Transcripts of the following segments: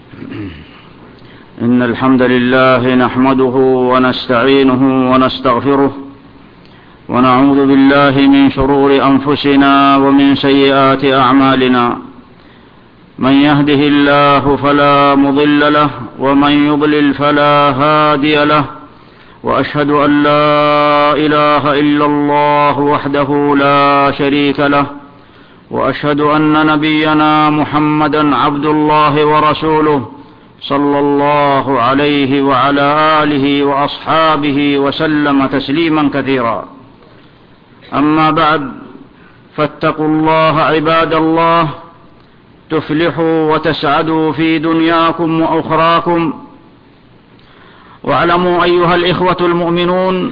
إن الحمد لله نحمده ونستعينه ونستغفره ونعوذ بالله من شرور أنفسنا ومن سيئات أعمالنا. من يهده الله فلا مضل له ومن يضلل فلا هادي له، وأشهد أن لا إله إلا الله وحده لا شريك له، وأشهد أن نبينا محمدا عبد الله ورسوله صلى الله عليه وعلى آله وأصحابه وسلم تسليما كثيرا. أما بعد، فاتقوا الله عباد الله تفلحوا وتسعدوا في دنياكم وأخراكم. واعلموا أيها الإخوة المؤمنون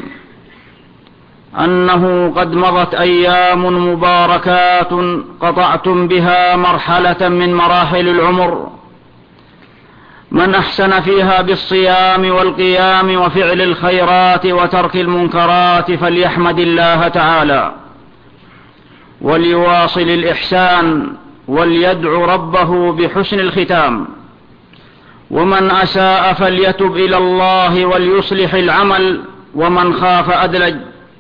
أنه قد مضت أيام مباركات قطعتم بها مرحلة من مراحل العمر، من أحسن فيها بالصيام والقيام وفعل الخيرات وترك المنكرات فليحمد الله تعالى وليواصل الإحسان وليدعو ربه بحسن الختام، ومن أساء فليتب إلى الله وليصلح العمل، ومن خاف أدلج.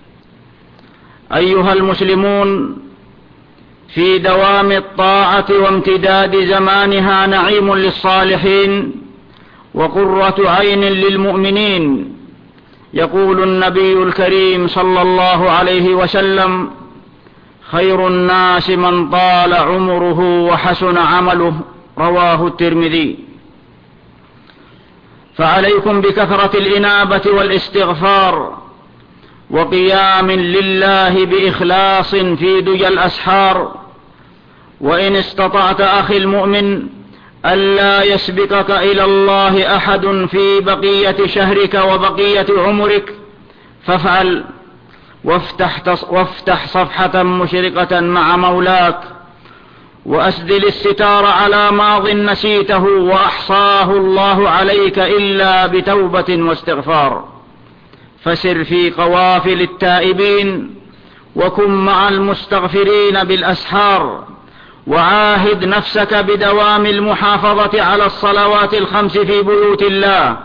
أيها المسلمون، في دوام الطاعة وامتداد زمانها نعيم للصالحين وقرة عين للمؤمنين. يقول النبي الكريم صلى الله عليه وسلم: خير الناس من طال عمره وحسن عمله، رواه الترمذي. فعليكم بكثرة الإنابة والاستغفار وقيام لله بإخلاص في دجى الأسحار. وإن استطعت أخي المؤمن ألا يسبقك إلى الله أحد في بقية شهرك وبقية عمرك فافعل، وافتح صفحة مشرقة مع مولاك، وأسدل الستار على ماض نسيته وأحصاه الله عليك إلا بتوبة واستغفار. فسر في قوافل التائبين وكن مع المستغفرين بالأسحار، وعاهد نفسك بدوام المحافظة على الصلوات الخمس في بيوت الله،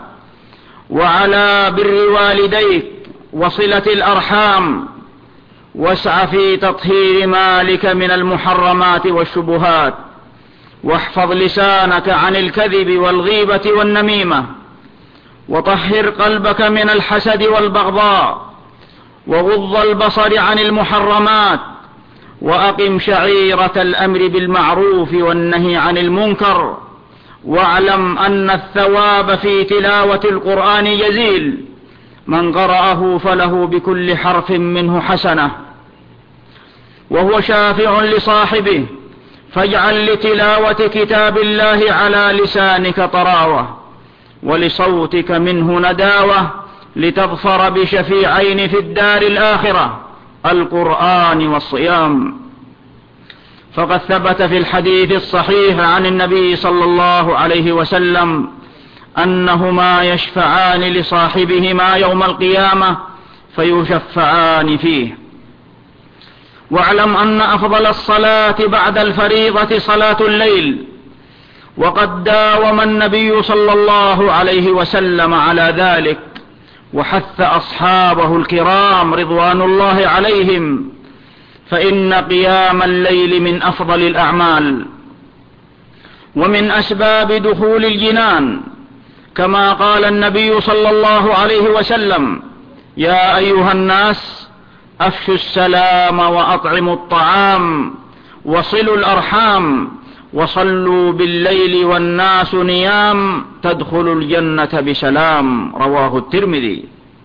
وعلى بر والديك وصلة الأرحام، واسع في تطهير مالك من المحرمات والشبهات، واحفظ لسانك عن الكذب والغيبة والنميمة، وطهر قلبك من الحسد والبغضاء، وغض البصر عن المحرمات، وأقم شعيرة الأمر بالمعروف والنهي عن المنكر. واعلم أن الثواب في تلاوة القرآن جزيل، من قرأه فله بكل حرف منه حسنة، وهو شافع لصاحبه. فاجعل لتلاوة كتاب الله على لسانك طراوة، ولصوتك منه نداوة، لتظفر بشفيعين في الدار الآخرة، القرآن والصيام. فقد ثبت في الحديث الصحيح عن النبي صلى الله عليه وسلم أنهما يشفعان لصاحبهما يوم القيامة فيشفعان فيه. واعلم أن أفضل الصلاة بعد الفريضة صلاة الليل، وقد داوم النبي صلى الله عليه وسلم على ذلك، وحث أصحابه الكرام رضوان الله عليهم، فإن قيام الليل من أفضل الأعمال ومن أسباب دخول الجنان، كما قال النبي صلى الله عليه وسلم: يا أيها الناس أفشوا السلام وأطعموا الطعام وصلوا الأرحام وصلوا بالليل والناس نيام تدخلوا الجنة بسلام، رواه الترمذي.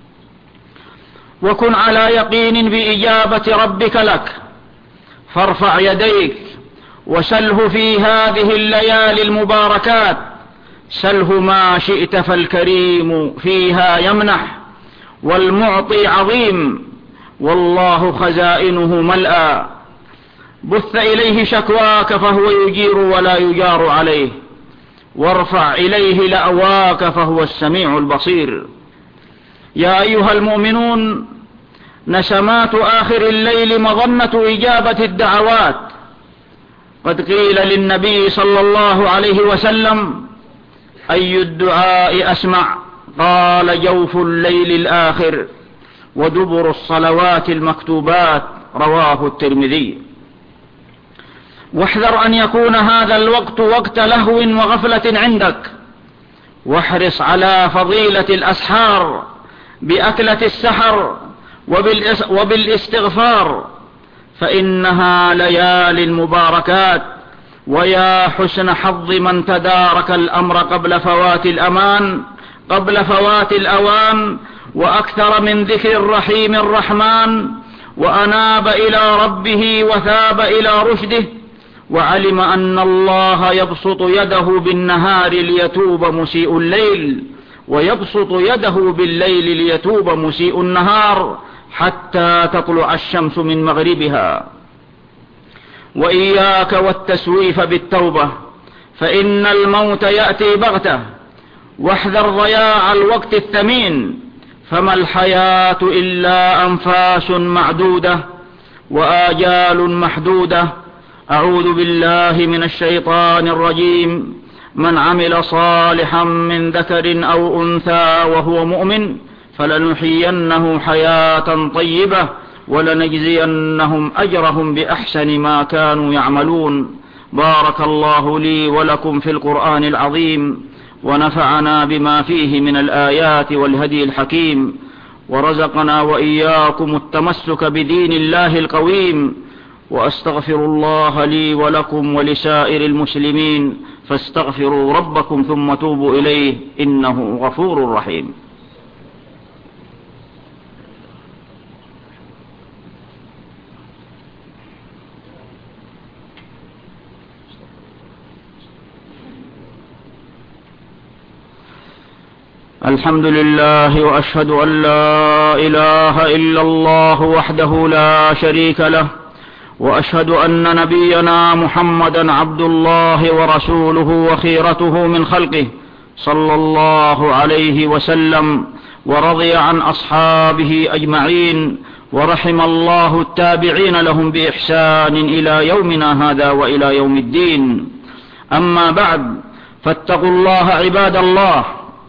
وكن على يقين بإجابة ربك لك، فارفع يديك وسله في هذه الليالي المباركات، سله ما شئت فالكريم فيها يمنح، والمعطي عظيم والله خزائنه ملأى. بث إليه شكواك فهو يجير ولا يجار عليه، وارفع إليه لأواك فهو السميع البصير. يا أيها المؤمنون، نسمات آخر الليل مظنة إجابة الدعوات. قد قيل للنبي صلى الله عليه وسلم: أي الدعاء أسمع؟ قال جوف الليل الآخر ودبر الصلوات المكتوبات. رواه الترمذي. واحذر أن يكون هذا الوقت وقت لهو وغفلة عندك، واحرص على فضيلة الأسحار بأكلة السحر وبالاستغفار، فإنها ليالي المباركات، ويا حسن حظ من تدارك الأمر قبل فوات الأوان، وأكثر من ذكر الرحيم الرحمن، وأناب إلى ربه وثاب إلى رشده، وعلم أن الله يبسط يده بالنهار ليتوب مسيء الليل، ويبسط يده بالليل ليتوب مسيء النهار، حتى تطلع الشمس من مغربها. وإياك والتسويف بالتوبة، فإن الموت يأتي بغتة، واحذر ضياع الوقت الثمين، فما الحياة إلا أنفاس معدودة وآجال محدودة. أعوذ بالله من الشيطان الرجيم. من عمل صالحا من ذكر أو أنثى وهو مؤمن فلنحيينه حياة طيبة ولنجزينهم أجرهم بأحسن ما كانوا يعملون. بارك الله لي ولكم في القرآن العظيم، ونفعنا بما فيه من الآيات والهدي الحكيم، ورزقنا وإياكم التمسك بدين الله القويم. وأستغفر الله لي ولكم ولسائر المسلمين، فاستغفروا ربكم ثم توبوا إليه، إنه غفور رحيم. الحمد لله، وأشهد أن لا إله إلا الله وحده لا شريك له، وأشهد أن نبينا محمدا عبد الله ورسوله وخيرته من خلقه صلى الله عليه وسلم، ورضي عن أصحابه أجمعين، ورحم الله التابعين لهم بإحسان إلى يومنا هذا وإلى يوم الدين. أما بعد، فاتقوا الله عباد الله،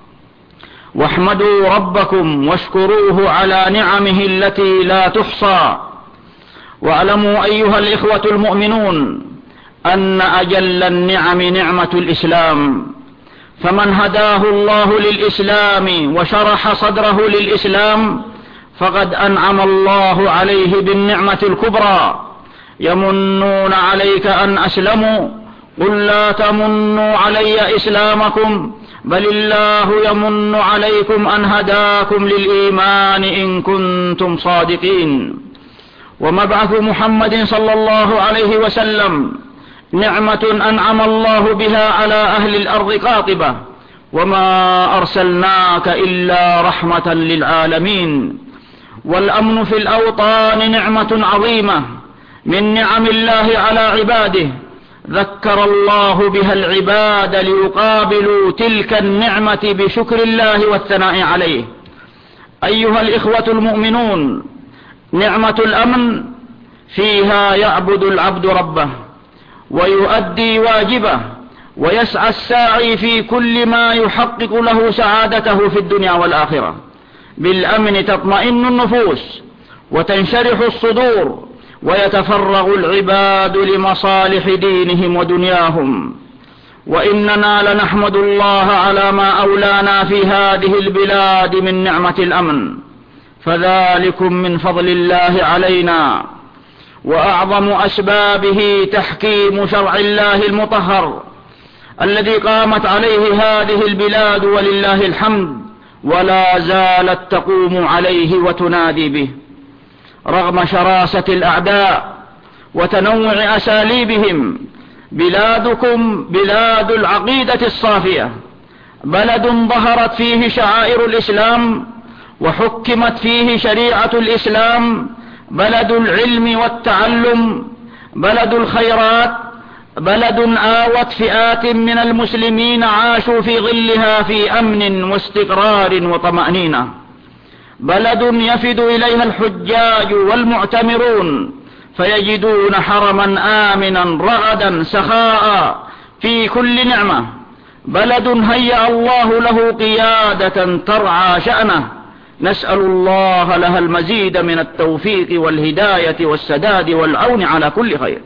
واحمدوا ربكم واشكروه على نعمه التي لا تحصى. واعلموا أيها الإخوة المؤمنون أن أجل النعم نعمة الإسلام، فمن هداه الله للإسلام وشرح صدره للإسلام فقد أنعم الله عليه بالنعمة الكبرى. يمنون عليك أن أسلموا، قل لا تمنوا علي إسلامكم، بل الله يمن عليكم أن هداكم للإيمان إن كنتم صادقين. ومبعث محمد صلى الله عليه وسلم نعمة أنعم الله بها على أهل الأرض قاطبة، وما أرسلناك إلا رحمة للعالمين. والأمن في الأوطان نعمة عظيمة من نعم الله على عباده، ذكر الله بها العباد ليقابلوا تلك النعمة بشكر الله والثناء عليه. أيها الإخوة المؤمنون، نعمة الأمن فيها يعبد العبد ربه ويؤدي واجبه، ويسعى الساعي في كل ما يحقق له سعادته في الدنيا والآخرة. بالأمن تطمئن النفوس وتنشرح الصدور، ويتفرغ العباد لمصالح دينهم ودنياهم. وإننا لنحمد الله على ما أولانا في هذه البلاد من نعمة الأمن، فذلكم من فضل الله علينا. وأعظم أسبابه تحكيم شرع الله المطهر الذي قامت عليه هذه البلاد ولله الحمد، ولا زالت تقوم عليه وتنادي به رغم شراسة الأعداء وتنوع أساليبهم. بلادكم بلاد العقيدة الصافية، بلد ظهرت فيه شعائر الإسلام وحكمت فيه شريعة الإسلام، بلد العلم والتعلم، بلد الخيرات، بلد آوت فئات من المسلمين عاشوا في ظلها في أمن واستقرار وطمأنينة، بلد يفد إليها الحجاج والمعتمرون فيجدون حرما آمنا رغدا سخاء في كل نعمة، بلد هيأ الله له قيادة ترعى شأنه، نسأل الله لها المزيد من التوفيق والهداية والسداد والعون على كل خير.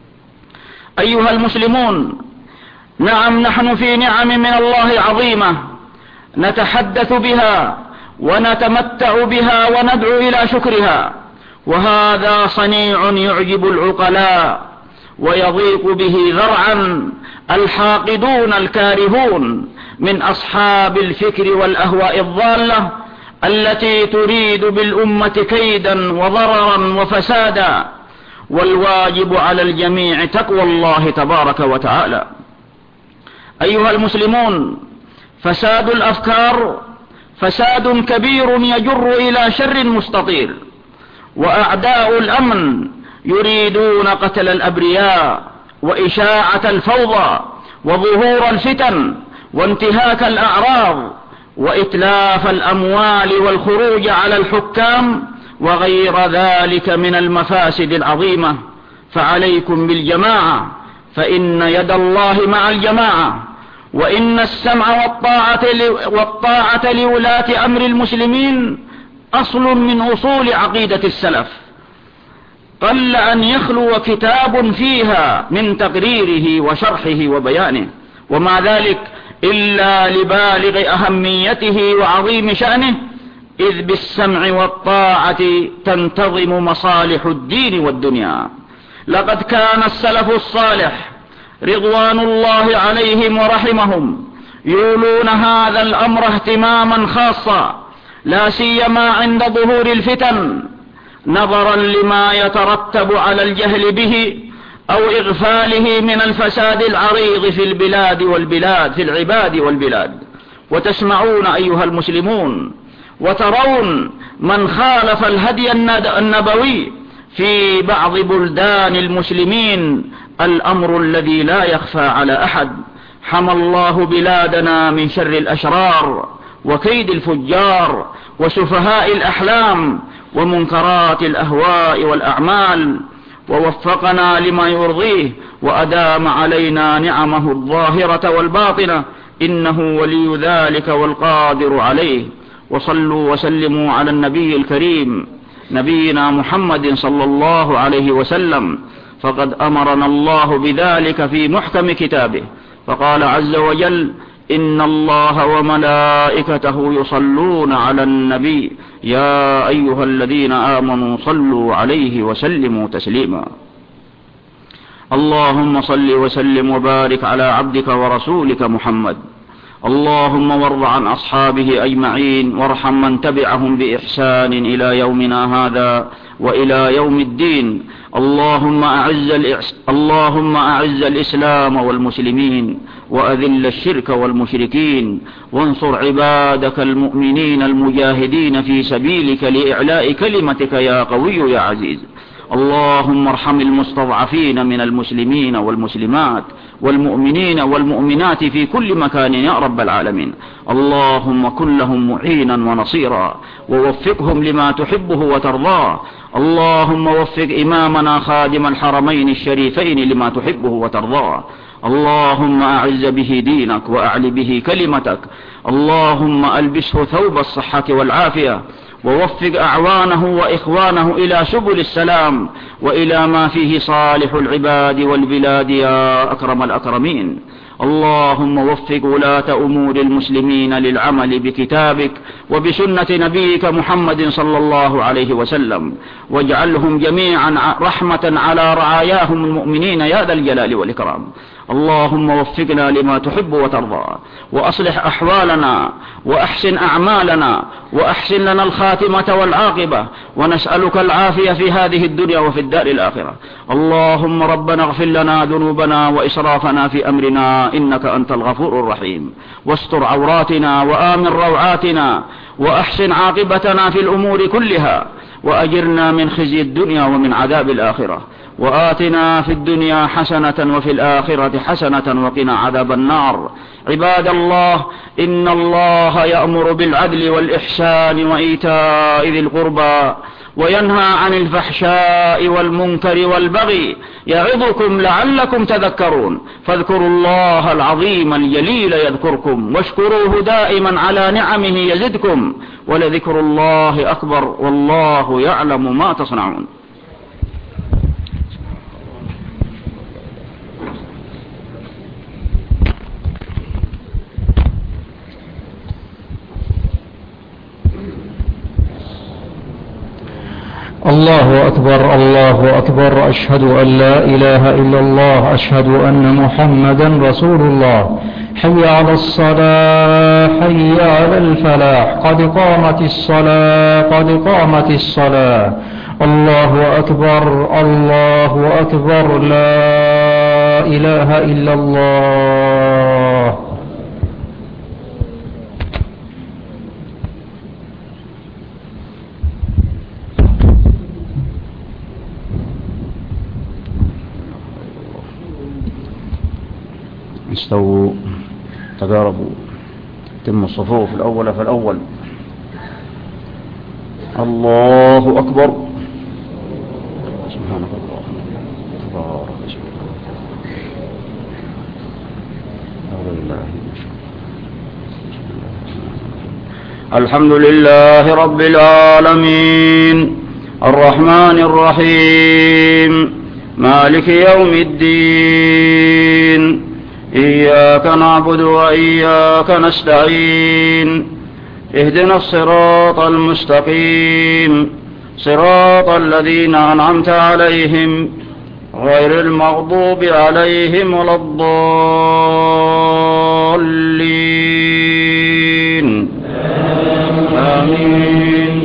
أيها المسلمون، نعم، نحن في نعم من الله عظيمة نتحدث بها ونتمتع بها وندعو إلى شكرها، وهذا صنيع يعجب العقلاء ويضيق به ذرعا الحاقدون الكارهون من أصحاب الفكر والأهواء الضالة التي تريد بالأمة كيدا وضررا وفسادا. والواجب على الجميع تقوى الله تبارك وتعالى. أيها المسلمون، فساد الأفكار فساد كبير يجر إلى شر مستطير، وأعداء الأمن يريدون قتل الأبرياء وإشاعة الفوضى وظهور الفتن وانتهاك الأعراض وإتلاف الأموال والخروج على الحكام وغير ذلك من المفاسد العظيمة. فعليكم بالجماعة، فإن يد الله مع الجماعة، وإن السمع والطاعة لولاة أمر المسلمين أصل من أصول عقيدة السلف، قل أن يخلو كتاب فيها من تقريره وشرحه وبيانه، وما ذلك إلا لبالغ أهميته وعظيم شأنه، إذ بالسمع والطاعة تنتظم مصالح الدين والدنيا. لقد كان السلف الصالح رضوان الله عليهم ورحمهم يولون هذا الأمر اهتماما خاصا، لا سيما عند ظهور الفتن، نظرا لما يترتب على الجهل به أو إغفاله من الفساد العريض في البلاد والبلاد في العباد والبلاد. وتسمعون أيها المسلمون وترون من خالف الهدي النبوي في بعض بلدان المسلمين، الأمر الذي لا يخفى على أحد. حمى الله بلادنا من شر الأشرار وكيد الفجار وسفهاء الأحلام ومنكرات الأهواء والأعمال، ووفقنا لما يرضيه، وأدام علينا نعمه الظاهرة والباطنة، إنه ولي ذلك والقادر عليه. وصلوا وسلموا على النبي الكريم نبينا محمد صلى الله عليه وسلم، فقد أمرنا الله بذلك في محكم كتابه، فقال عز وجل: إن الله وملائكته يصلون على النبي يا أيها الذين آمنوا صلوا عليه وسلموا تسليما. اللهم صل وسلم وبارك على عبدك ورسولك محمد. اللهم وارض عن أصحابه أجمعين، وارحم من تبعهم بإحسان إلى يومنا هذا وإلى يوم الدين. اللهم أعز الإسلام والمسلمين، وأذل الشرك والمشركين، وانصر عبادك المؤمنين المجاهدين في سبيلك لإعلاء كلمتك يا قوي يا عزيز. اللهم ارحم المستضعفين من المسلمين والمسلمات والمؤمنين والمؤمنات في كل مكان يا رب العالمين. اللهم كن لهم معينا ونصيرا، ووفقهم لما تحبه وترضاه. اللهم وفق إمامنا خادم الحرمين الشريفين لما تحبه وترضاه. اللهم أعز به دينك وأعل به كلمتك. اللهم ألبسه ثوب الصحة والعافية، ووفق أعوانه وإخوانه إلى سبل السلام وإلى ما فيه صالح العباد والبلاد يا أكرم الأكرمين. اللهم وفق ولاة أمور المسلمين للعمل بكتابك وبسنة نبيك محمد صلى الله عليه وسلم، واجعلهم جميعا رحمة على رعاياهم المؤمنين يا ذا الجلال والإكرام. اللهم وفقنا لما تحب وترضى، وأصلح أحوالنا وأحسن أعمالنا، وأحسن لنا الخاتمة والعاقبة، ونسألك العافية في هذه الدنيا وفي الدار الآخرة. اللهم ربنا اغفر لنا ذنوبنا وإسرافنا في أمرنا إنك أنت الغفور الرحيم، واستر عوراتنا وآمن روعاتنا، وأحسن عاقبتنا في الأمور كلها، وأجرنا من خزي الدنيا ومن عذاب الآخرة، وآتنا في الدنيا حسنة وفي الآخرة حسنة وقنا عذاب النار. عباد الله، إن الله يأمر بالعدل والإحسان وإيتاء ذي القربى وينهى عن الفحشاء والمنكر والبغي يعظكم لعلكم تذكرون فاذكروا الله العظيم الجليل يذكركم واشكروه دائما على نعمه يزدكم ولذكر الله أكبر والله يعلم ما تصنعون. الله أكبر الله أكبر أشهد أن لا إله إلا الله أشهد أن محمدا رسول الله حي على الصلاة حي على الفلاح قد قامت الصلاة قد قامت الصلاة الله أكبر الله أكبر لا إله إلا الله. استووا تقاربوا تم الصفوف الأول فالأول. الله أكبر. سبحانك الله تبارك الحمد لله رب العالمين الرحمن الرحيم مالك يوم الدين إياك نعبد وإياك نستعين اهدنا الصراط المستقيم صراط الذين أنعمت عليهم غير المغضوب عليهم ولا الضالين آمين.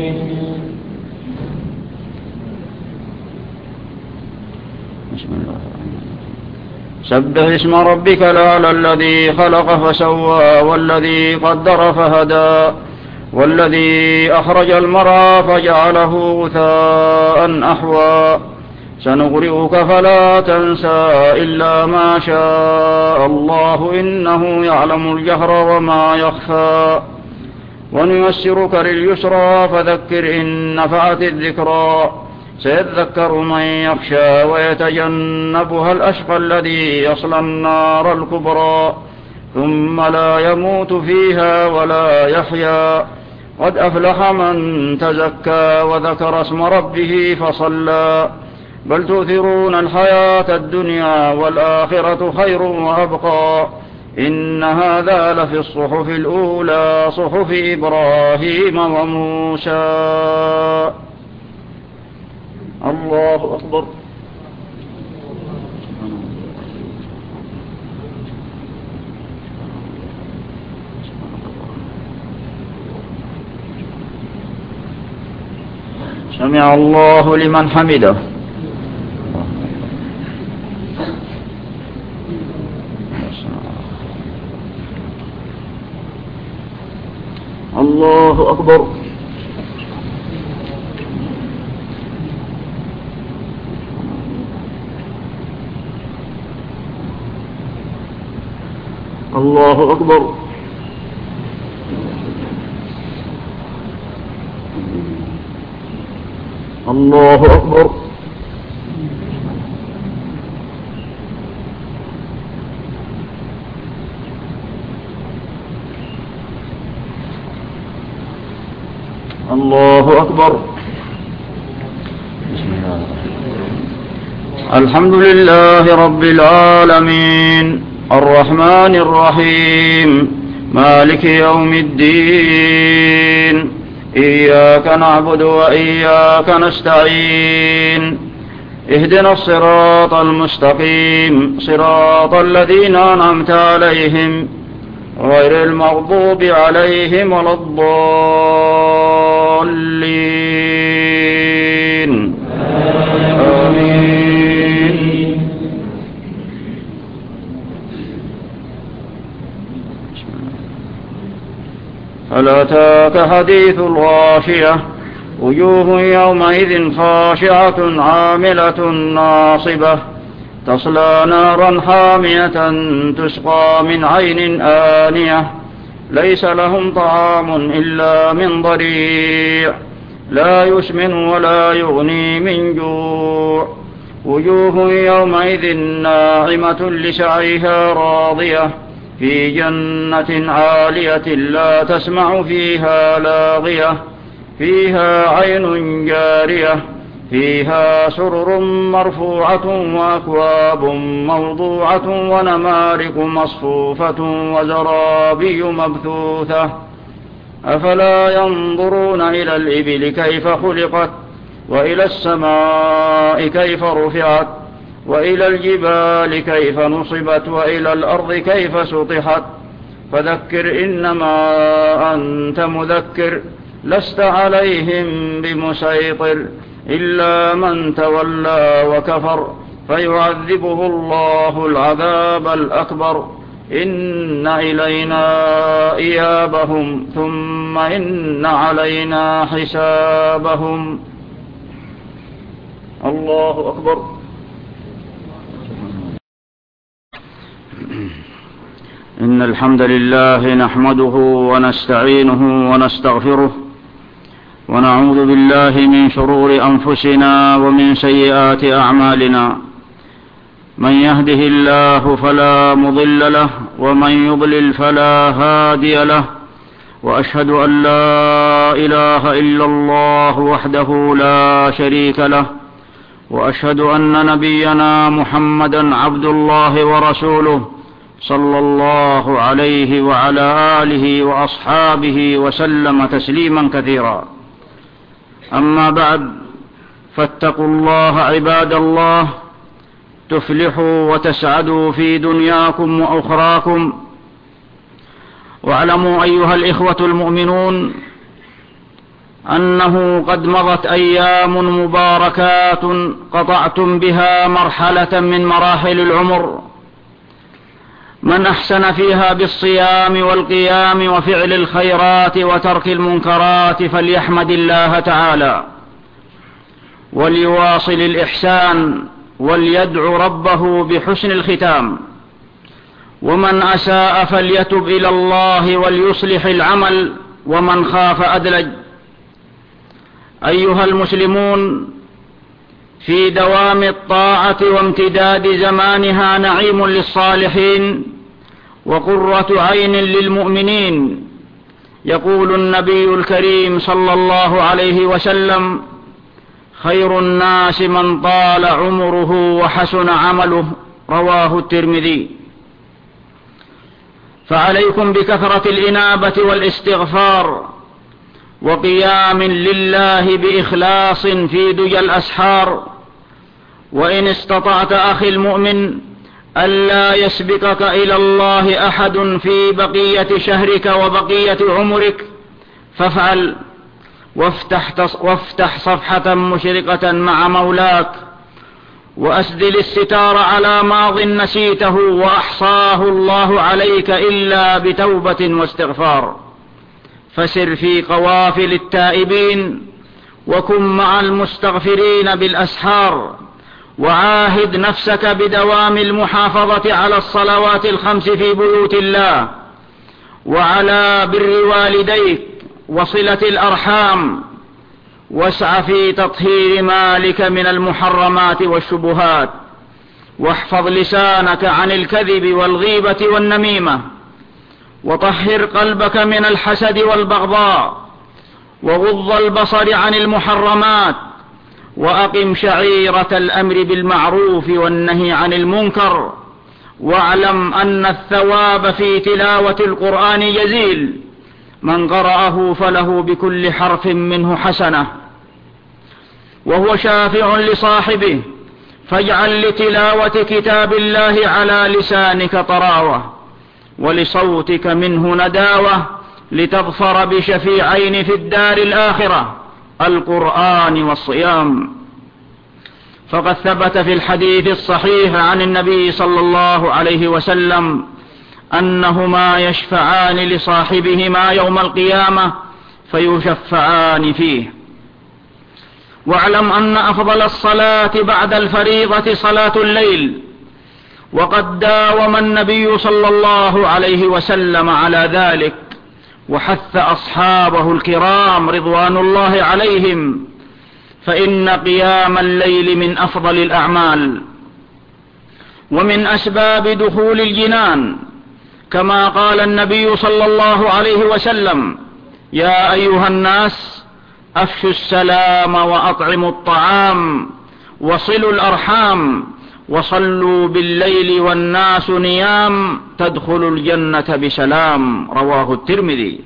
بسم الله سبح اسم ربك الأعلى الذي خلق فسوى والذي قدر فهدى والذي أخرج المرعى فجعله غثاء أحوى سنقرئك فلا تنسى إلا ما شاء الله إنه يعلم الجهر وما يخفى ونيسرك لليسرى فذكر إن نفعت الذكرى سيذكر من يخشى ويتجنبها الأشقى الذي يصلى النار الكبرى ثم لا يموت فيها ولا يحيا قد أفلح من تزكى وذكر اسم ربه فصلى بل تؤثرون الحياة الدنيا والآخرة خير وأبقى إن هذا لفي الصحف الأولى صحف إبراهيم وموسى. الله أكبر. سمع الله لمن حمده. الله أكبر. الله أكبر. الله أكبر. الله أكبر. بسم الله الحمد لله رب العالمين الرحمن الرحيم مالك يوم الدين إياك نعبد وإياك نستعين اهدنا الصراط المستقيم صراط الذين أنعمت عليهم غير المغضوب عليهم ولا الضالين آمين. هل أتاك حديث الغاشية وجوه يومئذ خاشعة عاملة ناصبة تصلى نارا حامية تسقى من عين آنية ليس لهم طعام إلا من ضريع لا يسمن ولا يغني من جوع وجوه يومئذ ناعمة لسعيها راضية في جنة عالية لا تسمع فيها لاغية فيها عين جارية فيها سرر مرفوعة وأكواب موضوعة ونمارق مصفوفة وزرابي مبثوثة أفلا ينظرون إلى الإبل كيف خلقت وإلى السماء كيف رفعت وإلى الجبال كيف نصبت وإلى الأرض كيف سطحت فذكر إنما أنت مذكر لست عليهم بمسيطر إلا من تولى وكفر فيعذبه الله العذاب الأكبر إن إلينا إيابهم ثم إن علينا حسابهم. الله أكبر. إن الحمد لله نحمده ونستعينه ونستغفره ونعوذ بالله من شرور أنفسنا ومن سيئات أعمالنا من يهده الله فلا مضل له ومن يضلل فلا هادي له وأشهد أن لا إله إلا الله وحده لا شريك له وأشهد أن نبينا محمدا عبد الله ورسوله صلى الله عليه وعلى آله وأصحابه وسلم تسليما كثيرا. أما بعد فاتقوا الله عباد الله تفلحوا وتسعدوا في دنياكم وأخراكم. واعلموا أيها الإخوة المؤمنون أنه قد مضت أيام مباركات قطعتم بها مرحلة من مراحل العمر من أحسن فيها بالصيام والقيام وفعل الخيرات وترك المنكرات فليحمد الله تعالى وليواصل الإحسان وليدعو ربه بحسن الختام، ومن أساء فليتب إلى الله وليصلح العمل ومن خاف أدلج. أيها المسلمون، في دوام الطاعة وامتداد زمانها نعيم للصالحين وقرة عين للمؤمنين. يقول النبي الكريم صلى الله عليه وسلم: خير الناس من طال عمره وحسن عمله، رواه الترمذي. فعليكم بكثرة الإنابة والاستغفار وقيام لله بإخلاص في دجى الأسحار. وإن استطعت أخي المؤمن ألا يسبقك إلى الله أحد في بقية شهرك وبقية عمرك فافعل، وافتح صفحة مشرقة مع مولاك، وأسدل الستار على ماض نسيته وأحصاه الله عليك إلا بتوبة واستغفار. فسر في قوافل التائبين وكن مع المستغفرين بالأسحار، وعاهد نفسك بدوام المحافظة على الصلوات الخمس في بيوت الله، وعلى بر والديك وصلة الأرحام، واسع في تطهير مالك من المحرمات والشبهات، واحفظ لسانك عن الكذب والغيبة والنميمة، وطهر قلبك من الحسد والبغضاء، وغض البصر عن المحرمات، وأقم شعيرة الأمر بالمعروف والنهي عن المنكر. واعلم أن الثواب في تلاوة القرآن جزيل، من قرأه فله بكل حرف منه حسنة، وهو شافع لصاحبه. فاجعل لتلاوة كتاب الله على لسانك طراوة، ولصوتك منه نداوة، لتظفر بشفيعين في الدار الآخرة، القرآن والصيام. فقد ثبت في الحديث الصحيح عن النبي صلى الله عليه وسلم أنهما يشفعان لصاحبهما يوم القيامة فيشفعان فيه. واعلم أن أفضل الصلاة بعد الفريضة صلاة الليل، وقد داوم النبي صلى الله عليه وسلم على ذلك، وحث أصحابه الكرام رضوان الله عليهم، فإن قيام الليل من أفضل الأعمال ومن أسباب دخول الجنان، كما قال النبي صلى الله عليه وسلم: يا أيها الناس أفشوا السلام وأطعموا الطعام وصلوا الأرحام وصلوا بالليل والناس نيام تدخلوا الجنة بسلام. رواه الترمذي.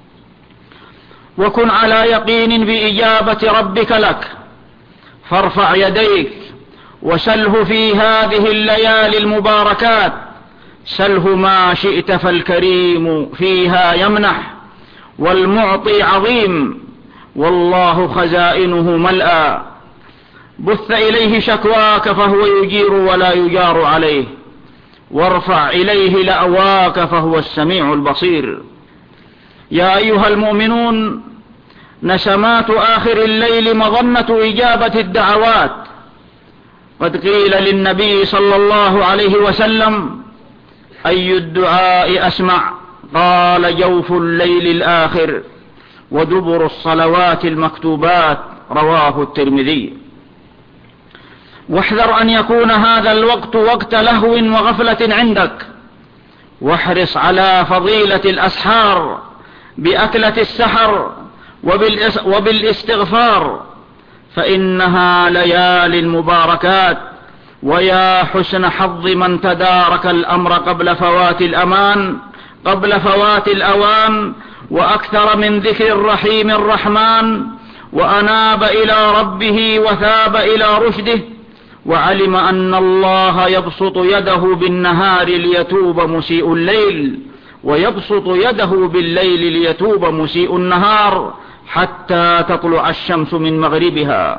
وكن على يقين بإجابة ربك لك، فارفع يديك وسله في هذه الليالي المباركات، سله ما شئت فالكريم فيها يمنح، والمعطي عظيم، والله خزائنه ملأى. بث إليه شكواك فهو يجير ولا يجار عليه، وارفع إليه لأواك فهو السميع البصير. يا أيها المؤمنون، نسمات آخر الليل مظنة إجابة الدعوات. قد قيل للنبي صلى الله عليه وسلم: أي الدعاء أسمع؟ قال: جوف الليل الآخر ودبر الصلوات المكتوبات. رواه الترمذي. واحذر أن يكون هذا الوقت وقت لهو وغفلة عندك، واحرص على فضيلة الأسحار بأكلة السحر وبالاستغفار، فإنها ليالي المباركات. ويا حسن حظ من تدارك الأمر قبل فوات الأوان، وأكثر من ذكر الرحيم الرحمن، وأناب إلى ربه وثاب إلى رشده، وعلم أن الله يبسط يده بالنهار ليتوب مسيء الليل، ويبسط يده بالليل ليتوب مسيء النهار، حتى تطلع الشمس من مغربها.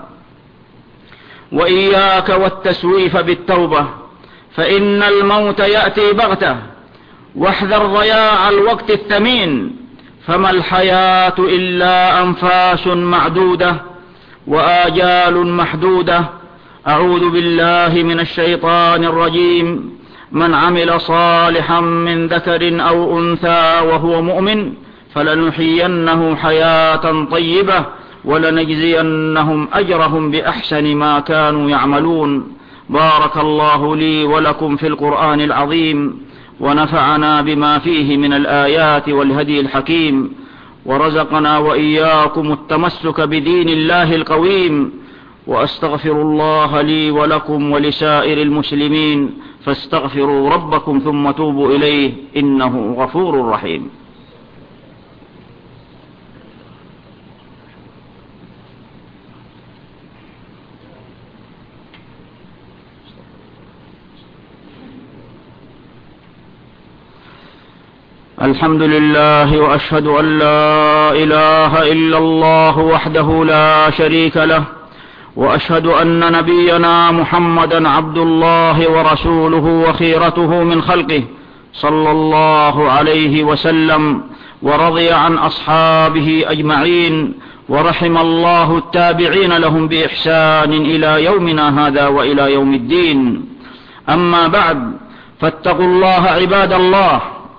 وإياك والتسويف بالتوبة، فإن الموت يأتي بغتة. واحذر ضياع الوقت الثمين، فما الحياة إلا أنفاس معدودة وآجال محدودة. أعوذ بالله من الشيطان الرجيم. من عمل صالحا من ذكر أو أنثى وهو مؤمن فلنحيينه حياة طيبة ولنجزينهم أجرهم بأحسن ما كانوا يعملون. بارك الله لي ولكم في القرآن العظيم، ونفعنا بما فيه من الآيات والهدي الحكيم، ورزقنا وإياكم التمسك بدين الله القويم. وأستغفر الله لي ولكم ولسائر المسلمين، فاستغفروا ربكم ثم توبوا إليه، إنه غفور رحيم. الحمد لله، وأشهد أن لا إله إلا الله وحده لا شريك له، وأشهد أن نبينا محمدا عبد الله ورسوله وخيرته من خلقه صلى الله عليه وسلم، ورضي عن أصحابه أجمعين، ورحم الله التابعين لهم بإحسان إلى يومنا هذا وإلى يوم الدين. أما بعد، فاتقوا الله عباد الله،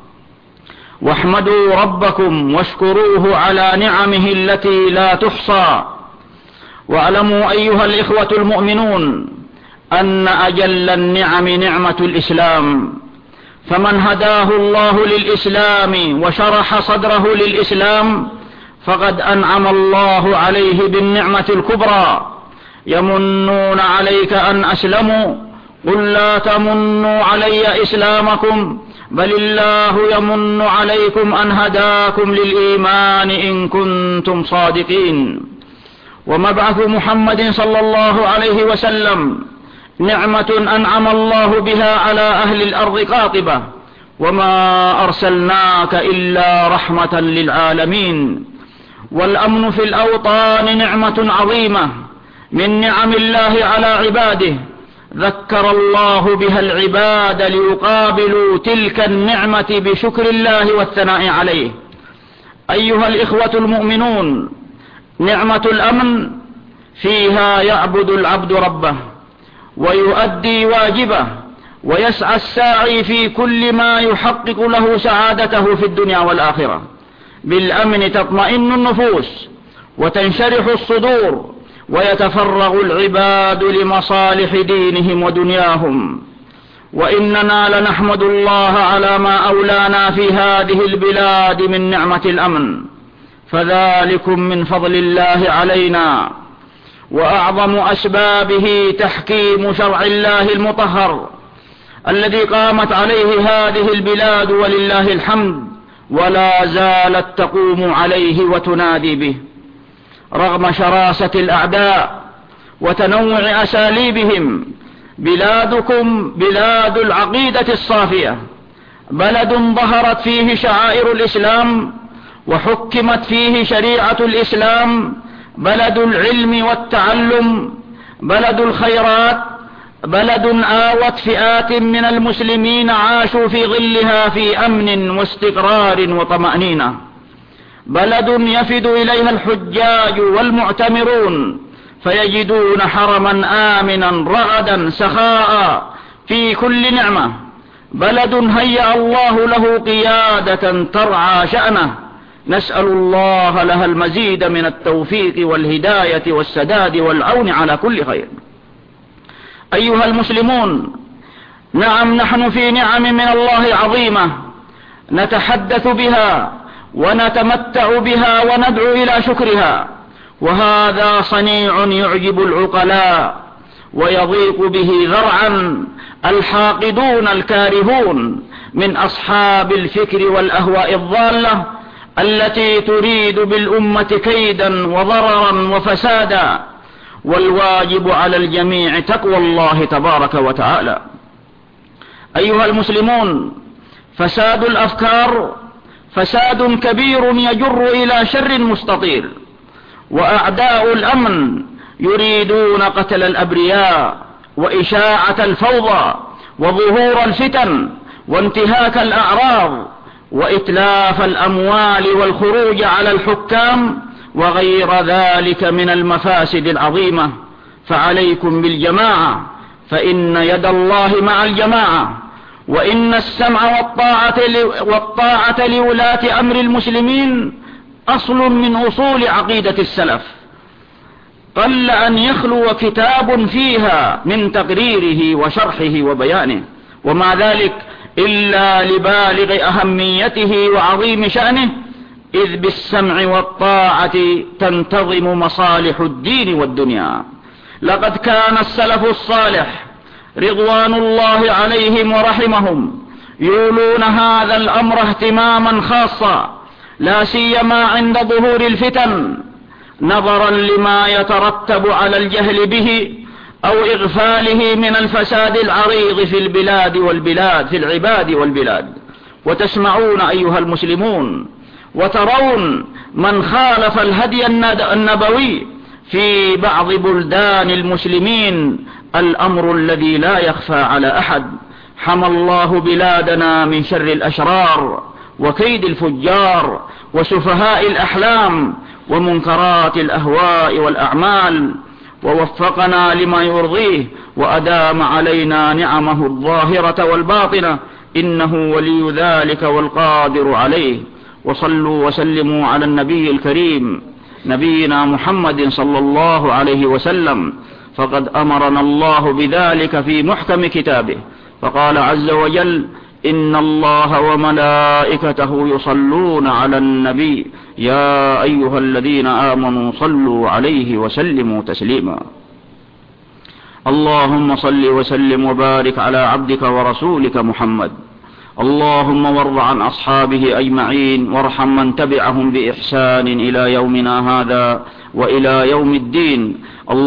واحمدوا ربكم واشكروه على نعمه التي لا تحصى. واعلموا أيها الإخوة المؤمنون أن أجل النعم نعمة الإسلام، فمن هداه الله للإسلام وشرح صدره للإسلام فقد أنعم الله عليه بالنعمة الكبرى. يمنون عليك أن أسلموا، قل لا تمنوا علي إسلامكم، بل الله يمن عليكم أن هداكم للإيمان إن كنتم صادقين. ومبعث محمد صلى الله عليه وسلم نعمة أنعم الله بها على أهل الأرض قاطبة، وما أرسلناك إلا رحمة للعالمين. والأمن في الأوطان نعمة عظيمة من نعم الله على عباده، ذكر الله بها العباد ليقابلوا تلك النعمة بشكر الله والثناء عليه. أيها الإخوة المؤمنون، نعمة الأمن فيها يعبد العبد ربه ويؤدي واجبه، ويسعى الساعي في كل ما يحقق له سعادته في الدنيا والآخرة. بالأمن تطمئن النفوس وتنشرح الصدور ويتفرغ العباد لمصالح دينهم ودنياهم. وإننا لنحمد الله على ما أولانا في هذه البلاد من نعمة الأمن، فذلكم من فضل الله علينا، وأعظم أسبابه تحكيم شرع الله المطهر الذي قامت عليه هذه البلاد ولله الحمد، ولا زالت تقوم عليه وتنادي به رغم شراسة الأعداء وتنوع أساليبهم. بلادكم بلاد العقيدة الصافية، بلد ظهرت فيه شعائر الإسلام وحكمت فيه شريعة الإسلام، بلد العلم والتعلم، بلد الخيرات، بلد آوت فئات من المسلمين عاشوا في ظلها في أمن واستقرار وطمأنينة، بلد يفد إليها الحجاج والمعتمرون فيجدون حرما آمنا رغدا سخاء في كل نعمة، بلد هيأ الله له قيادة ترعى شأنه، نسأل الله لها المزيد من التوفيق والهداية والسداد والعون على كل خير. أيها المسلمون، نعم نحن في نعم من الله عظيمة نتحدث بها ونتمتع بها وندعو إلى شكرها، وهذا صنيع يعجب العقلاء ويضيق به ذرعا الحاقدون الكارهون من أصحاب الفكر والأهواء الضالة التي تريد بالأمة كيدا وضررا وفسادا. والواجب على الجميع تقوى الله تبارك وتعالى. أيها المسلمون، فساد الأفكار فساد كبير يجر إلى شر مستطير، وأعداء الأمن يريدون قتل الأبرياء وإشاعة الفوضى وظهور الفتن وانتهاك الأعراض وإتلاف الأموال والخروج على الحكام وغير ذلك من المفاسد العظيمة. فعليكم بالجماعة، فإن يد الله مع الجماعة، وإن السمع والطاعة لولاة أمر المسلمين أصل من أصول عقيدة السلف، قل أن يخلو كتاب فيها من تقريره وشرحه وبيانه، ومع ذلك إلا لبالغ أهميته وعظيم شأنه، إذ بالسمع والطاعة تنتظم مصالح الدين والدنيا. لقد كان السلف الصالح رضوان الله عليهم ورحمهم يولون هذا الأمر اهتماما خاصا، لا سيما عند ظهور الفتن، نظرا لما يترتب على الجهل به أو إغفاله من الفساد العريض في البلاد والبلاد في العباد والبلاد. وتسمعون أيها المسلمون وترون من خالف الهدي النبوي في بعض بلدان المسلمين، الأمر الذي لا يخفى على أحد. حمى الله بلادنا من شر الأشرار وكيد الفجار وسفهاء الأحلام ومنكرات الأهواء والأعمال، ووفقنا لما يرضيه، وأدام علينا نعمه الظاهرة والباطنة، إنه ولي ذلك والقادر عليه. وصلوا وسلموا على النبي الكريم نبينا محمد صلى الله عليه وسلم، فقد أمرنا الله بذلك في محكم كتابه، فقال عز وجل: إن الله وملائكته يصلون على النبي يا أيها الذين آمنوا صلوا عليه وسلموا تسليما. اللهم صل وسلم وبارك على عبدك ورسولك محمد. اللهم وارض عن أصحابه أجمعين، وارحم من تبعهم بإحسان إلى يومنا هذا وإلى يوم الدين.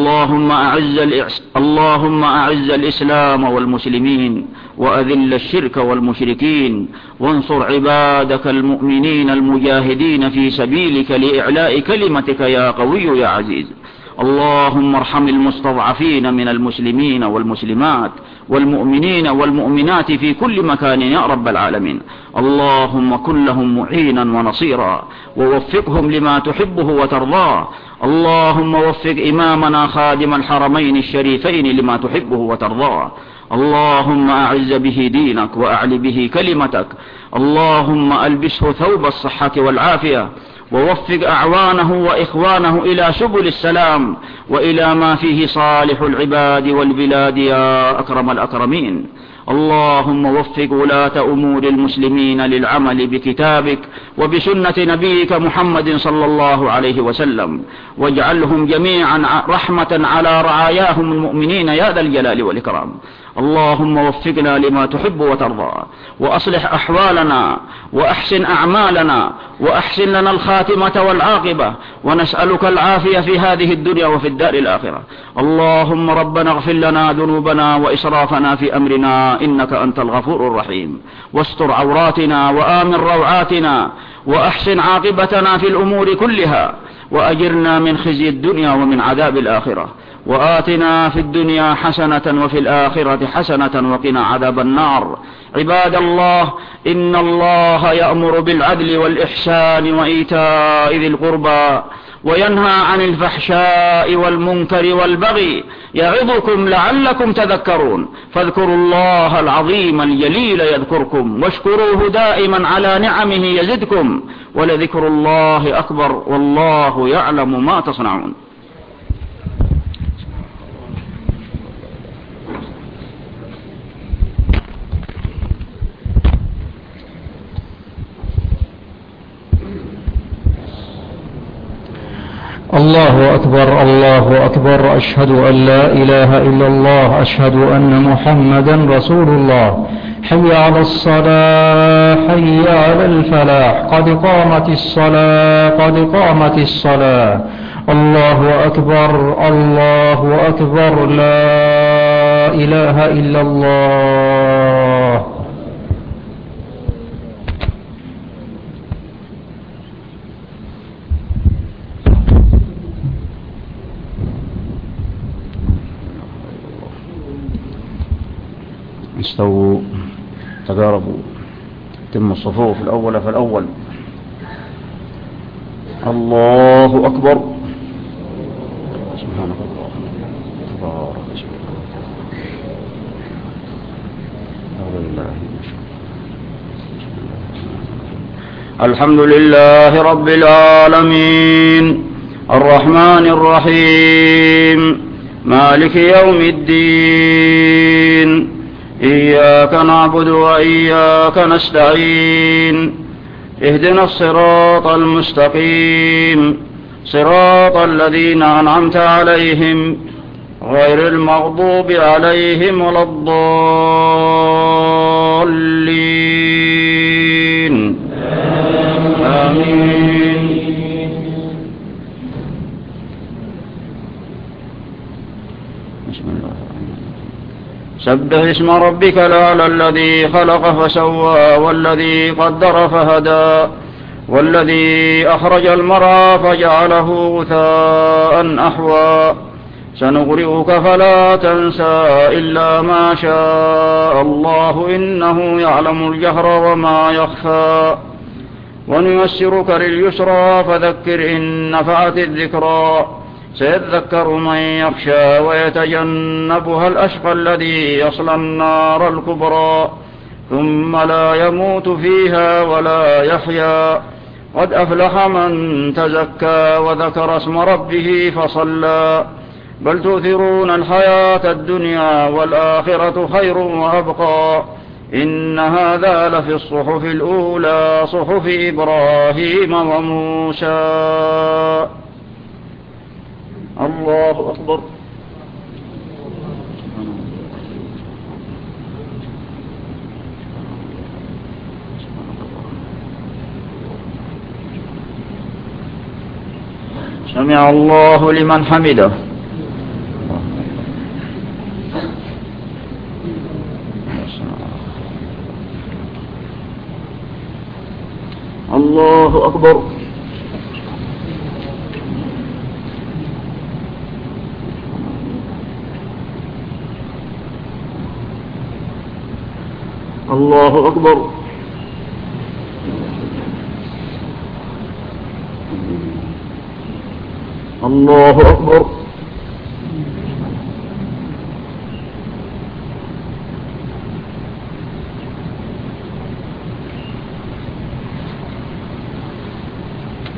اللهم أعز الإسلام والمسلمين، وأذل الشرك والمشركين، وانصر عبادك المؤمنين المجاهدين في سبيلك لإعلاء كلمتك يا قوي يا عزيز. اللهم ارحم المستضعفين من المسلمين والمسلمات والمؤمنين والمؤمنات في كل مكان يا رب العالمين. اللهم كن لهم معينا ونصيرا، ووفقهم لما تحبه وترضاه. اللهم وفق إمامنا خادم الحرمين الشريفين لما تحبه وترضاه. اللهم أعز به دينك وأعل به كلمتك. اللهم ألبسه ثوب الصحة والعافية، ووفق أعوانه وإخوانه إلى سبل السلام وإلى ما فيه صالح العباد والبلاد يا أكرم الأكرمين. اللهم وفق ولاة أمور المسلمين للعمل بكتابك وبسنة نبيك محمد صلى الله عليه وسلم، واجعلهم جميعا رحمة على رعاياهم المؤمنين يا ذا الجلال والإكرام. اللهم وفقنا لما تحب وترضى، وأصلح أحوالنا وأحسن أعمالنا وأحسن لنا الخاتمة والعاقبة، ونسألك العافية في هذه الدنيا وفي الدار الآخرة. اللهم ربنا اغفر لنا ذنوبنا وإسرافنا في أمرنا إنك أنت الغفور الرحيم، واستر عوراتنا وآمن روعاتنا، وأحسن عاقبتنا في الأمور كلها، وأجرنا من خزي الدنيا ومن عذاب الآخرة، وآتنا في الدنيا حسنة وفي الآخرة حسنة وقنا عذاب النار. عباد الله، إن الله يأمر بالعدل والإحسان وإيتاء ذي القربى، وينهى عن الفحشاء والمنكر والبغي، يعظكم لعلكم تذكرون. فاذكروا الله العظيم الجليل يذكركم، واشكروه دائما على نعمه يزدكم، ولذكر الله أكبر، والله يعلم ما تصنعون. الله أكبر الله أكبر، أشهد أن لا إله إلا الله، أشهد أن محمدا رسول الله. حي على الصلاة، حي على الفلاح، قد قامت الصلاة، قد قامت الصلاة. الله أكبر الله أكبر، لا إله إلا الله. استووا، تقاربوا، تم الصفوف الأول فالأول. الله أكبر. سبحانك الله، تبارك اسمك. الحمد لله رب العالمين، الرحمن الرحيم، مالك يوم الدين، إياك نعبد وإياك نستعين، اهدنا الصراط المستقيم، صراط الذين أنعمت عليهم غير المغضوب عليهم ولا الضالين. آمين. بسم الله. سبح اسم ربك الأعلى الذي خلق فسوى، والذي قدر فهدى، والذي أخرج المرعى فجعله غثاء أحوى. سنقرئك فلا تنسى إلا ما شاء الله، إنه يعلم الجهر وما يخفى. ونيسرك لليسرى، فذكر إن نفعت الذكرى. سيذكر من يخشى ويتجنبها الأشقى الذي يصلى النار الكبرى، ثم لا يموت فيها ولا يحيا. قد أفلح من تزكى وذكر اسم ربه فصلى. بل تؤثرون الحياة الدنيا والآخرة خير وأبقى. إن هذا لفي الصحف الأولى، صحف إبراهيم وموسى. الله أكبر. سمع الله لمن حمده. الله أكبر. الله أكبر. الله أكبر.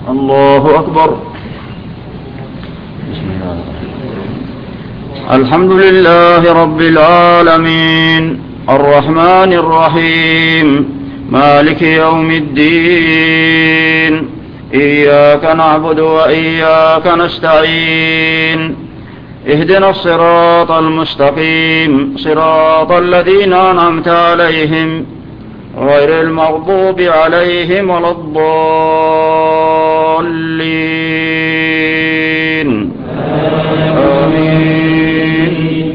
الله أكبر. الحمد لله رب العالمين الرحمن الرحيم مالك يوم الدين إياك نعبد وإياك نستعين اهدنا الصراط المستقيم صراط الذين أنعمت عليهم غير المغضوب عليهم ولا الضالين آمين.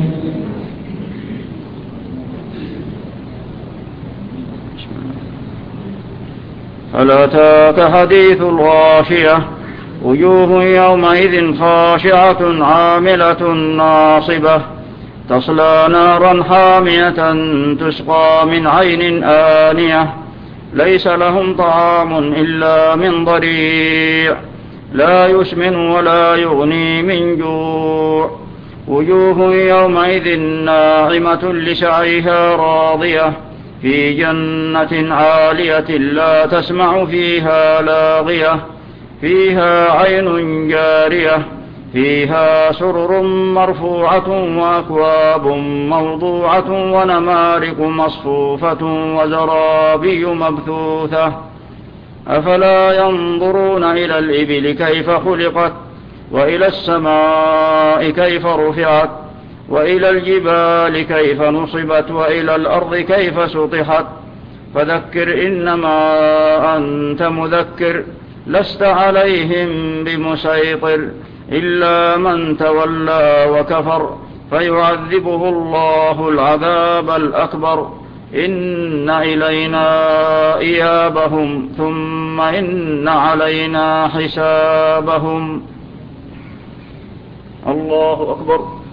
هل أتاك حديث الغاشية وجوه يومئذ خاشعة عاملة ناصبة تصلى نارا حامية تسقى من عين آنية ليس لهم طعام إلا من ضريع لا يسمن ولا يغني من جوع وجوه يومئذ ناعمة لسعيها راضية في جنة عالية لا تسمع فيها لاغية فيها عين جارية فيها سرر مرفوعة وأكواب موضوعة ونمارق مصفوفة وزرابي مبثوثة أفلا ينظرون إلى الإبل كيف خلقت وإلى السماء كيف رفعت وإلى الجبال كيف نصبت وإلى الأرض كيف سطحت فذكر إنما أنت مذكر لست عليهم بمسيطر إلا من تولى وكفر فيعذبه الله العذاب الأكبر إن إلينا إيابهم ثم إن علينا حسابهم. الله أكبر.